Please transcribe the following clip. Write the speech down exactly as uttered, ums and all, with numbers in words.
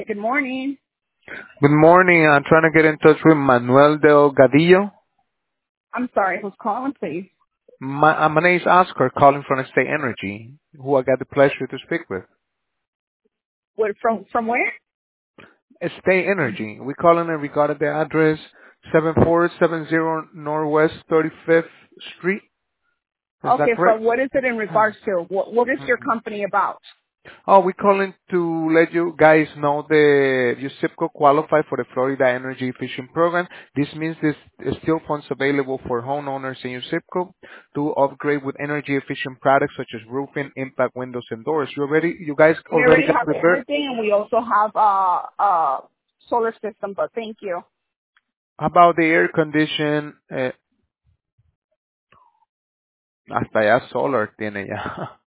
Good morning. Good morning. I'm trying to get in touch with Manuel Delgadillo. I'm sorry, who's calling, please? My, uh, my name is Oscar, calling from State Energy, who I got the pleasure to speak with. What, from from where? State Energy. We calling in regarding the address seven four seven zero Northwest thirty-fifth Street. Is that Okay, so correct? what is it in Hmm. regards to? What What is your Hmm. company about? Oh, we calling to let you guys know that your zip code qualify for the Florida Energy Efficient Program. This means there's still funds available for homeowners in your zip code to upgrade with energy efficient products such as roofing, impact windows, and doors. You already, you guys We already already got have prepared. everything, and we also have uh uh solar system. But thank you. How about the air condition? Eh, hasta ya solar tiene ya.